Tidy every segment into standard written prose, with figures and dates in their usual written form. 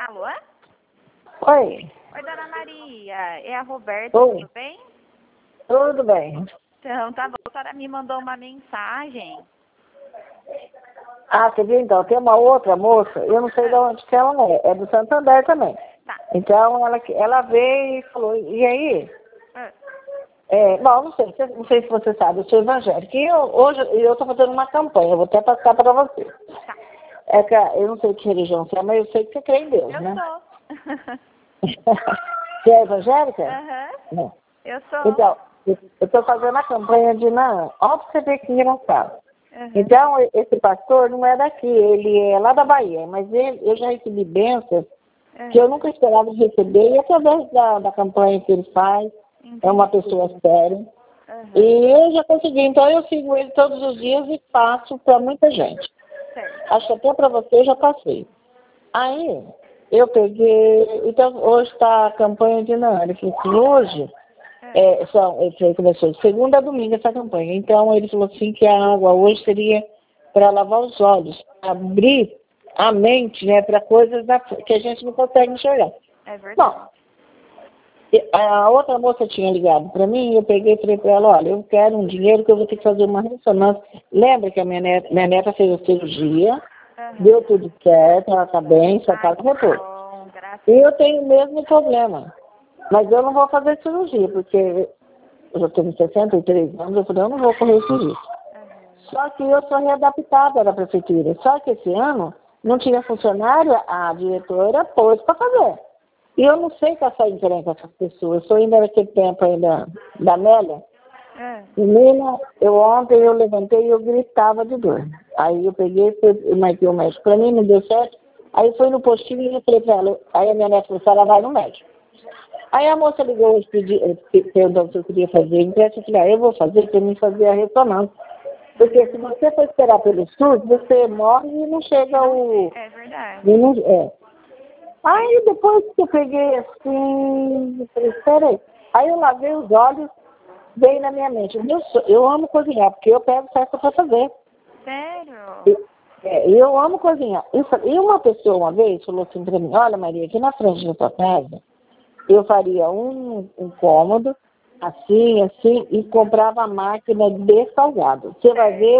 Alô? Oi. Oi, dona Maria. É a Roberta, Oi. tudo bem? Tudo bem. Então, tá bom. A senhora me mandou uma mensagem. Ah, você viu então, tem uma outra moça, eu não sei de onde que ela é do Santander também. Tá. Então ela veio e falou, e aí? Ah, Bom, não sei se você sabe, eu sou evangélica. E hoje eu estou fazendo uma campanha, eu vou até passar para você. tá. É que eu não sei que religião você é, mas eu sei que você crê em Deus, Eu né? sou. Você é evangélica? Aham. Não. Eu sou. Então, eu estou fazendo a campanha de Naam. Olha pra você ver que engraçado. Aham. Então, esse pastor não é daqui, ele é lá da Bahia, mas eu já recebi bênçãos que eu nunca esperava receber, e através da campanha que ele faz, é uma pessoa séria, Aham. e eu já consegui, então eu sigo ele todos os dias e passo para muita gente. Certo. Acho que até para você eu já passei. Aí, eu peguei, então hoje está a campanha de Naam, ele falou assim, hoje, ele começou de segunda a domingo essa campanha. Então ele falou assim que a água hoje seria para lavar os olhos, abrir a mente, né, para coisas que a gente não consegue enxergar. É verdade. Bom, a outra moça tinha ligado para mim e eu peguei e falei para ela, olha, eu quero um dinheiro que eu vou ter que fazer uma ressonância. Lembra que a minha neta fez a cirurgia, Aham. deu tudo certo, ela está bem, só está no repouso. Bom, graças E eu tenho o mesmo problema. Mas eu não vou fazer cirurgia, porque eu já tenho 63 anos, eu falei, eu não vou correr esse risco. Aham. Só que eu sou readaptada da prefeitura. Só que esse ano não tinha funcionário, a diretora pôs para fazer. E eu não sei caçar encrenca com essas pessoas. Eu sou ainda naquele tempo ainda da Amélia. Menina, ontem eu levantei e eu gritava de dor. Aí eu peguei, marquei o médico para mim, não deu certo. Aí fui no postinho e eu falei para ela, aí a minha neta falou, ela vai no médico. Aí a moça ligou hoje, perguntou se eu queria fazer empréstimo. Eu falei, eu vou fazer para mim fazer a ressonância. Porque se você for esperar pelo SUS, você morre e não chega o... É verdade. E não, Aí depois que eu peguei assim, eu falei, espera aí. Aí eu lavei os olhos, veio na minha mente, eu amo cozinhar, porque eu pego festa para fazer. Sério? Eu amo cozinhar. E uma pessoa uma vez falou assim para mim, olha Maria, aqui na frente da sua casa, eu faria um cômodo, assim, e comprava a máquina de salgado. Você vai ver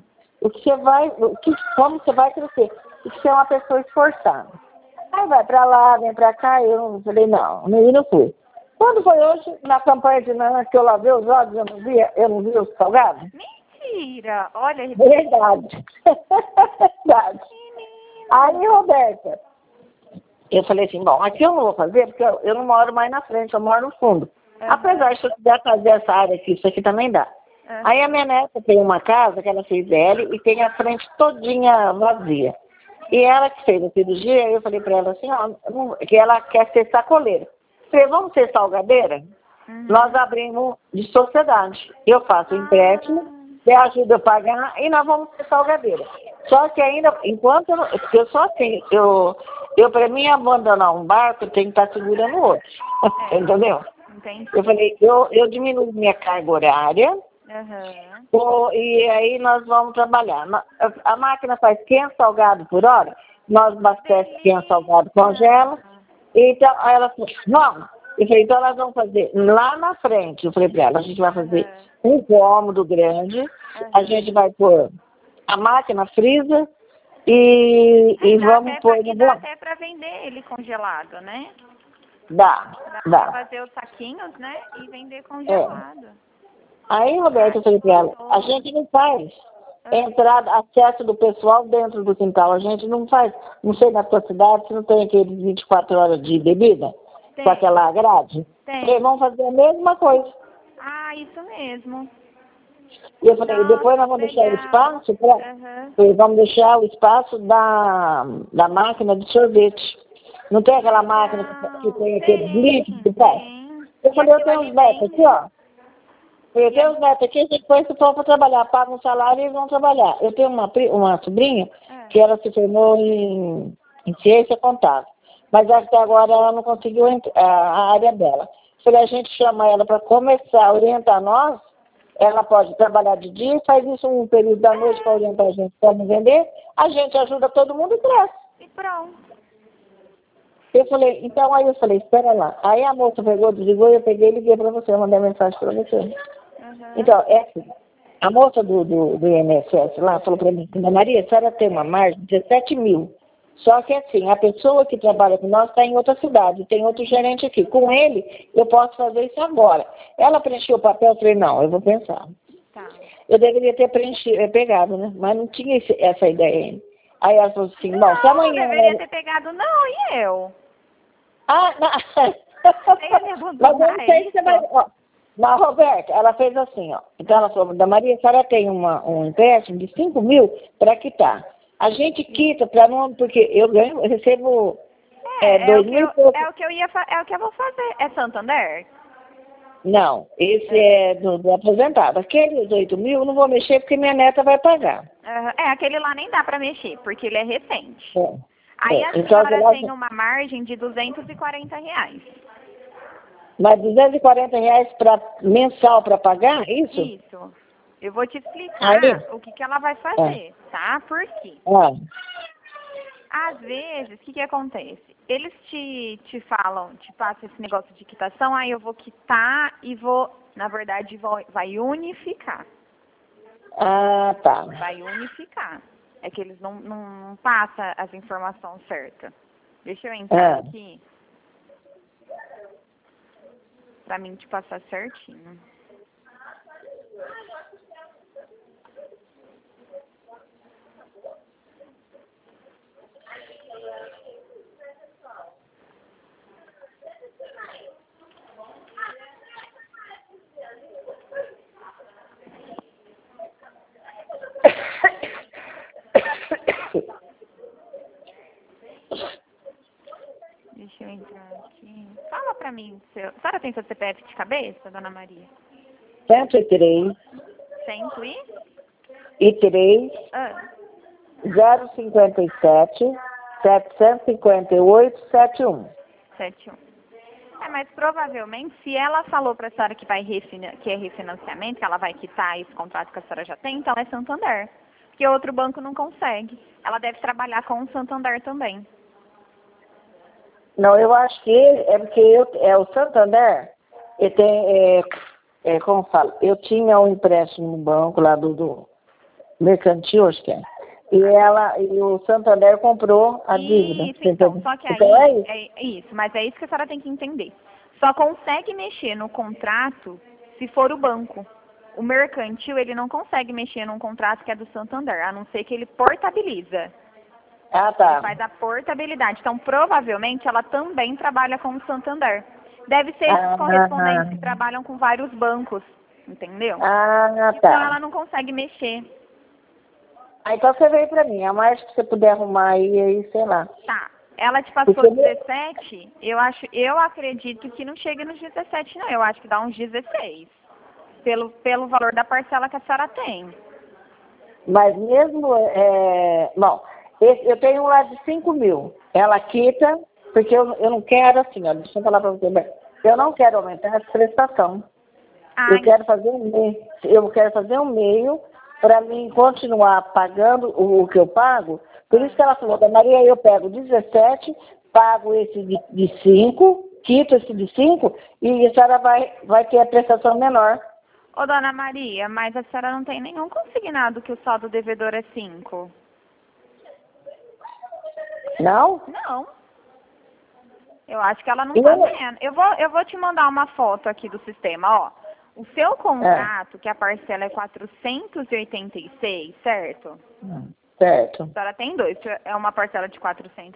como você vai crescer. E que você é uma pessoa esforçada. Aí vai para lá, vem para cá, eu falei, não fui. Quando foi hoje, na campanha de Naam, que eu lavei os olhos, eu não vi os salgados? Mentira! Olha, Verdade. Verdade. Aí, Roberta, eu falei assim, bom, aqui eu não vou fazer, porque eu não moro mais na frente, eu moro no fundo. Apesar de se eu quiser fazer essa área aqui, isso aqui também dá. Aí a minha neta tem uma casa que ela fez dela e tem a frente todinha vazia. E ela que fez a cirurgia, eu falei para ela assim, que ela quer ser sacoleira. Falei, vamos ser salgadeira? Nós abrimos de sociedade. Eu faço empréstimo, você ajuda a pagar e nós vamos ser salgadeira. Só que ainda, enquanto eu sou assim, eu para mim abandonar um barco, eu tenho que estar segurando o outro. Entendeu? Entendi. Eu falei, eu diminuo minha carga horária, e aí nós vamos trabalhar. A máquina faz 500 salgados por hora, nós abastecemos 500 salgados, congela, então aí ela falou, vamos. Eu falei, então nós vamos fazer lá na frente. Eu falei para ela, a gente vai fazer um cômodo grande, a gente vai pôr a máquina freezer e vamos pôr no dá até para vender ele congelado, né? Dá. Pra fazer os saquinhos, né? E vender congelado. Aí, Roberto, eu falei para ela, a gente não faz entrada, acesso do pessoal dentro do quintal. A gente não faz, não sei na tua cidade, se não tem aqueles 24 horas de bebida, com aquela grade. Tem. Vamos fazer a mesma coisa. Ah, isso mesmo. E eu falei, depois nós vamos deixar o espaço vamos deixar o espaço da máquina de sorvete. Não tem aquela máquina que tem aquele blitz que faz? Eu falei, eu tenho uns netos aqui, ó. Eu tenho uns netos aqui, a gente põe esse povo para trabalhar, paga um salário e eles vão trabalhar. Eu tenho uma sobrinha que ela se formou em ciência contábil. Mas até agora ela não conseguiu a área dela. Se a gente chama ela para começar a orientar nós, ela pode trabalhar de dia, faz isso um período da noite para orientar a gente como vender, a gente ajuda todo mundo e cresce. E pronto. Eu falei, então aí eu falei, espera lá. Aí a moça pegou, desligou, eu peguei e liguei para você, eu mandei mensagem para você. Uhum. Então, é assim, a moça do INSS lá falou para mim, Ana Maria, a senhora tem uma margem de 17 mil. Só que assim, a pessoa que trabalha com nós está em outra cidade, tem outro gerente aqui. Com ele, eu posso fazer isso agora. Ela preencheu o papel, eu falei, não, eu vou pensar. Tá. Eu deveria ter pegado, né? Mas não tinha essa ideia ainda. Aí ela falou assim, bom, se Não, amanhã... deveria ter pegado não, e eu? Ah, não. Você ia me Mas eu abandonar, não é sei se você vai... isso? Ó, mas, Roberta, ela fez assim, ó. Então ela falou, da Maria, a senhora tem um empréstimo de 5 mil para quitar. A gente quita para não... Porque eu recebo 2 mil e pouco. É o que eu ia é o que eu vou fazer. É Santander? Não, esse é do aposentado. Aquele 8 mil eu não vou mexer porque minha neta vai pagar. Aquele lá nem dá pra mexer, porque ele é recente. É. Aí a Então, senhora tem uma margem de R$ 240. mas R$ 240 mensal para pagar, isso? Isso. Eu vou te explicar Aí? o que ela vai fazer, tá? Por quê? Ah, Às vezes, o que acontece? Eles te falam, te passam esse negócio de quitação, aí eu vou quitar e vou, na verdade, vai unificar. tá. Vai unificar. É que eles não passam as informações certas. Deixa eu entrar aqui pra mim te passar certinho. Deixa eu entrar aqui. Fala pra mim, a senhora tem seu CPF de cabeça, dona Maria? 103 E? 057 758 71. 71. Mas provavelmente, se ela falou pra senhora que que é refinanciamento, que ela vai quitar esse contrato que a senhora já tem, então é Santander. Porque outro banco não consegue. Ela deve trabalhar com o Santander também. Não, eu acho que é porque o Santander, ele tem, como fala, eu tinha um empréstimo no banco lá do mercantil, acho que é. E o Santander comprou a dívida. Isso, então. Só que aí, então é isso. Isso, mas é isso que a senhora tem que entender. Só consegue mexer no contrato se for o banco. O mercantil, ele não consegue mexer num contrato que é do Santander, a não ser que ele portabiliza. Tá. Ele faz a portabilidade. Então, provavelmente, ela também trabalha com o Santander. Deve ser esses correspondentes que trabalham com vários bancos, entendeu? Tá. Então, ela não consegue mexer. Então você veio pra mim, a mais que você puder arrumar aí, sei lá. Tá. Ela te passou Porque 17, eu acredito que não chega nos 17, não. Eu acho que dá uns 16. Pelo valor da parcela que a senhora tem. Mas mesmo, bom, eu tenho um lá de 5 mil. Ela quita, porque eu não quero assim, ó, deixa eu falar para você, eu não quero aumentar essa prestação. Eu quero fazer um meio para mim continuar pagando o que eu pago. Por isso que ela falou, da Maria, eu pego 17, pago esse de 5, quito esse de 5 e a senhora vai ter a prestação menor. Ô, dona Maria, mas a senhora não tem nenhum consignado que o saldo devedor é 5. Não? Não. Eu acho que ela não tá vendo. Eu vou te mandar uma foto aqui do sistema, ó. O seu contrato, que a parcela é 486, certo? Certo. A senhora tem dois. É uma parcela de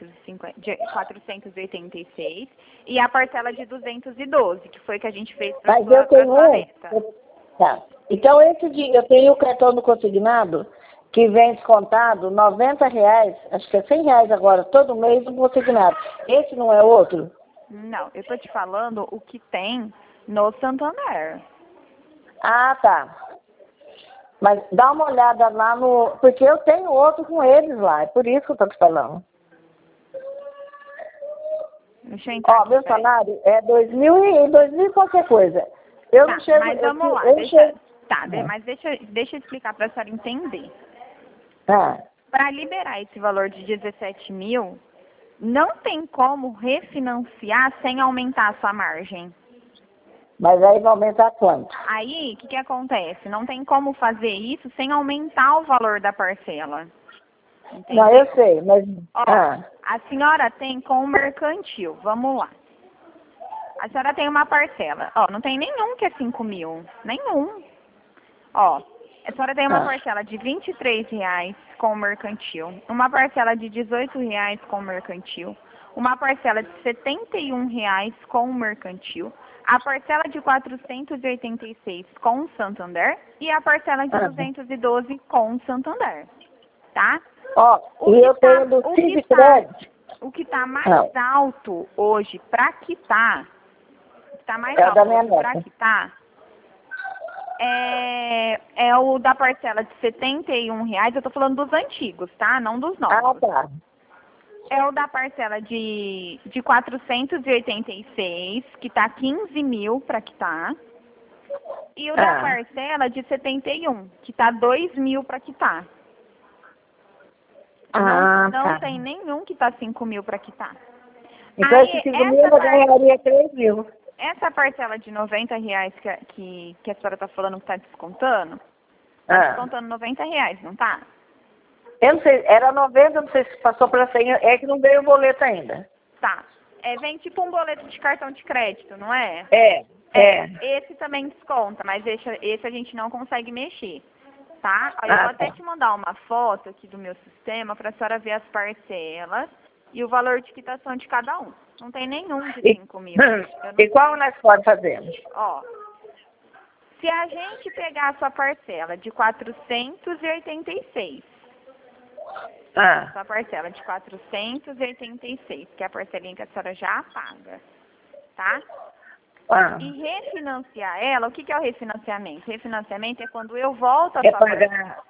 486 e a parcela de 212, que foi que a gente fez para sua neta. Tá. Então, eu tenho o cartão do consignado que vem descontado R$ 90, acho que é R$ 100 agora, todo mês no consignado. Esse não é outro? Não, eu tô te falando o que tem no Santander. Tá. Mas dá uma olhada lá no... Porque eu tenho outro com eles lá, é por isso que eu tô te falando. Deixa eu entrar aqui, meu salário é 2.000 e qualquer coisa. Eu não chego... Mas vamos lá, mas deixa eu explicar para a senhora entender. Para liberar esse valor de 17 mil, Não tem como refinanciar sem aumentar a sua margem. Mas aí vai aumentar quanto? Aí, o que acontece? Não tem como fazer isso sem aumentar o valor da parcela. Entendeu? Não, eu sei, mas... Ó, a senhora tem com o mercantil. Vamos lá. A senhora tem uma parcela. Ó, não tem nenhum que é 5 mil. Nenhum. Ó, a senhora tem uma parcela de R$ 23 com o mercantil. Uma parcela de R$ 18 com o mercantil. Uma parcela de R$ 71 com o mercantil. A parcela de 486 com o Santander. E a parcela de 212 com o Santander. Tá? Ó, e eu tenho do Sindicred. O que está mais alto hoje para quitar, está mais É alto da minha hoje para neta. quitar, é o da parcela de R$ 71, eu tô falando dos antigos, tá? Não dos novos. Ah, tá. É o da parcela de 486, que tá 15 mil para quitar. E o da parcela de 71, que tá 2 mil para quitar. Não tem nenhum que tá 5 mil para quitar. Então, esse 5 mil eu ganharia 3 mil. Essa parcela de R$ 90 que a senhora tá falando que tá descontando, tá descontando R$ 90, não tá? Eu não sei, era 90, não sei se passou para 100, é que não veio o boleto ainda. Tá. Vem tipo um boleto de cartão de crédito, não é? É. Esse também desconta, mas esse a gente não consegue mexer, tá? Aí eu vou até te mandar uma foto aqui do meu sistema para a senhora ver as parcelas e o valor de quitação de cada um. Não tem nenhum de 5 mil. E qual nós podemos fazer? Ó, se a gente pegar a sua parcela de 486, sua parcela de 486, que é a parcelinha que a senhora já paga, tá? E refinanciar ela, o que é o refinanciamento? Refinanciamento é quando eu volto a sua parcela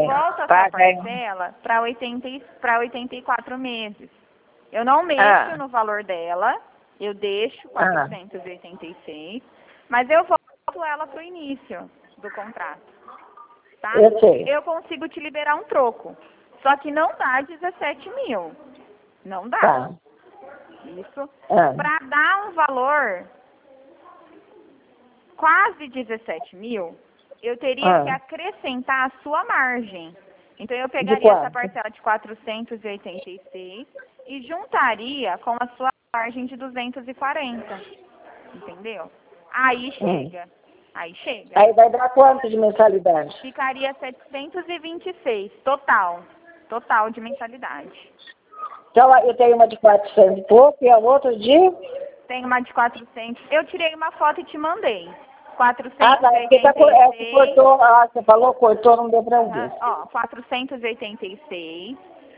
para 84 meses. Eu não mexo no valor dela, eu deixo 486, mas eu volto ela para o início do contrato, tá? Eu consigo te liberar um troco, só que não dá 17 mil, não dá. Isso, para dar um valor quase 17 mil, eu teria que acrescentar a sua margem. Então, eu pegaria essa parcela de 486 e juntaria com a sua margem de 240. Entendeu? Aí chega. Aí vai dar quanto de mensalidade? Ficaria 726, total de mensalidade. Então, eu tenho uma de 400 e pouco e a outra de... Tem uma de 400. Eu tirei uma foto e te mandei. 486. Cortou, você falou, cortou, não deu pra ver. Ó, 486,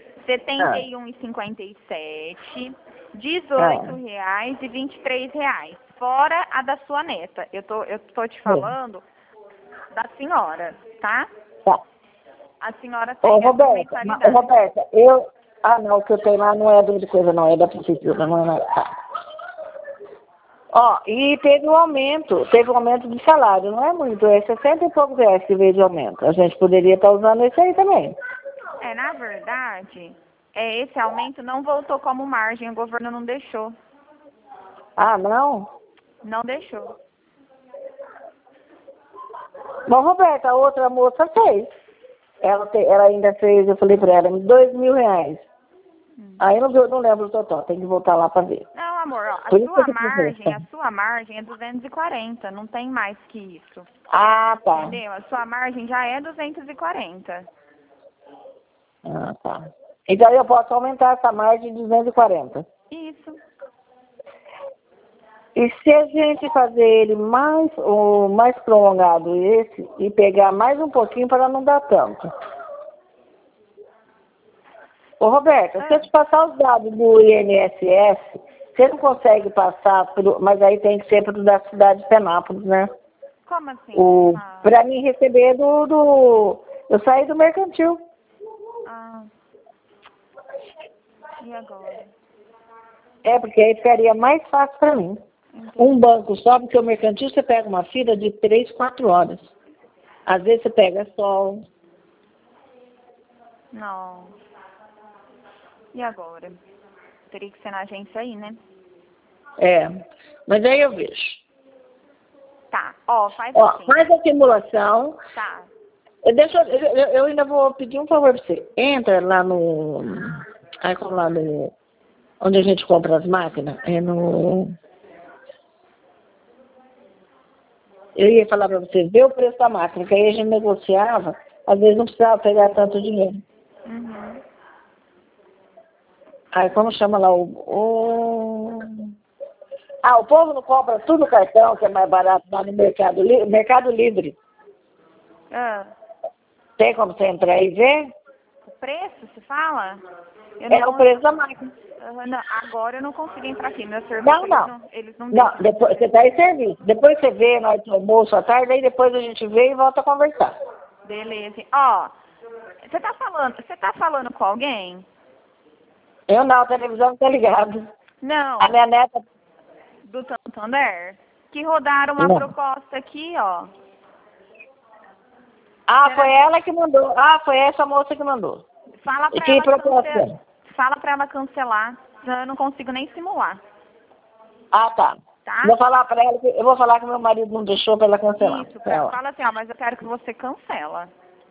71,57, R$18 e R$23. Fora a da sua neta. Eu tô te falando da senhora, tá? Tá. A senhora tem essa mensalidade. Roberta, não, o que eu tenho lá não é de coisa, não, é da prefeitura, não é nada. Ó, e teve um aumento de salário, não é muito, é 60 e poucos reais que veio de aumento. A gente poderia estar usando esse aí também. Na verdade, esse aumento não voltou como margem, o governo não deixou. Ah, não? Não deixou. Bom, Roberta, a outra moça fez. Ela ainda fez, eu falei pra ela, R$2.000. Aí eu não lembro o total, tem que voltar lá pra ver. Não, amor, ó, a sua margem é 240, não tem mais que isso. Ah, tá. Entendeu? A sua margem já é 240. Ah, tá. Então eu posso aumentar essa margem de 240. Isso. E se a gente fazer ele mais prolongado esse e pegar mais um pouquinho para não dar tanto? Ô, Roberta, se eu te passar os dados do INSS, você não consegue passar, mas aí tem que ser para da cidade de Penápolis, né? Como assim? Para mim receber eu saí do mercantil. E agora? Porque aí ficaria mais fácil para mim. Um banco só, porque o mercantil você pega uma fila de 3, 4 horas. Às vezes você pega sol. Não. E agora? Teria que ser na agência aí, né? É, mas aí eu vejo. Tá, ó, faz Ó, assim. faz a simulação. Tá. Eu ainda vou pedir um favor pra você. Entra lá no... Aí, como lá no... Onde a gente compra as máquinas. É no... Eu ia falar pra você, vê o preço da máquina, que aí a gente negociava. Às vezes não precisava pegar tanto dinheiro. Uhum. Aí, como chama lá Ah, o povo não compra tudo no cartão, que é mais barato lá no Mercado Livre. Ah, Tem como você entrar aí e ver? o preço, se fala? Eu não É o consigo. preço da máquina. Não, agora eu não consigo entrar aqui. Meu serviço, Não. eles não Não, deixam. depois, você está em serviço. Depois você vê na hora do almoço à tarde, aí depois a gente vê e volta a conversar. Beleza. Ó, você tá falando com alguém? Eu não, a televisão não tá ligada. Não, A minha neta... do Santander? Que rodaram uma Não. proposta aqui, ó. Ah, Será foi ela que mandou. Ah, foi essa moça que mandou. Fala E pra que ela proposta? cancelar. Fala pra ela cancelar. Senão eu não consigo nem simular, Ah, tá. tá? Vou falar pra ela, eu vou falar que meu marido não deixou pra ela cancelar. Isso, Pra ela. fala assim, ó, mas eu quero que você cancela.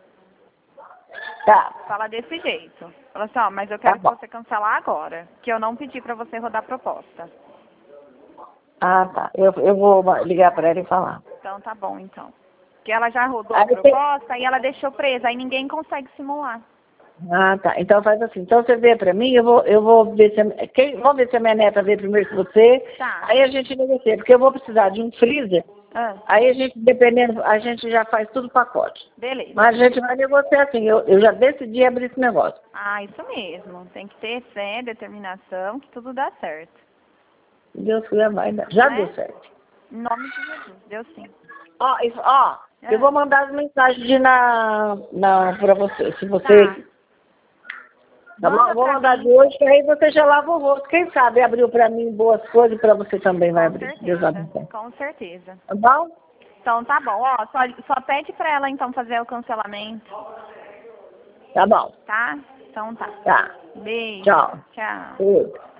Tá, Fala desse jeito. Fala assim, ó, mas eu tá quero que bom. você cancelar agora. Que eu não pedi pra você rodar proposta. Ah, tá. Eu vou ligar pra ela e falar. Então tá bom, então. Que ela já rodou a Aí você... proposta e ela deixou presa. Aí ninguém consegue simular. Ah, tá. Então faz assim. Então você vê pra mim, eu vou ver se vamos ver se a minha neta vê primeiro que você. Tá. Aí a gente negocia, porque eu vou precisar de um freezer. Ah, Aí a gente, dependendo, a gente já faz tudo pacote. beleza. Mas a gente vai negociar assim. Eu já decidi abrir esse negócio. Ah, isso mesmo. Tem que ter fé, determinação, que tudo dá certo. Deus quiser, vai dar. Já Né? deu certo. Em nome de Jesus. Deu sim. Ó, eu vou mandar as mensagens pra você. Se você. Tá. Tá bom? Manda Vou pra mandar de mim. hoje, que aí você já lava o rosto. Quem sabe abriu pra mim boas coisas, pra você também vai Com abrir. Deus certeza. abençoe. Com certeza. Tá bom? Então tá bom. Ó, só pede pra ela então fazer o cancelamento. Tá bom. Tá? Então tá. Tá. Beijo. Tchau. Tchau. Beijo.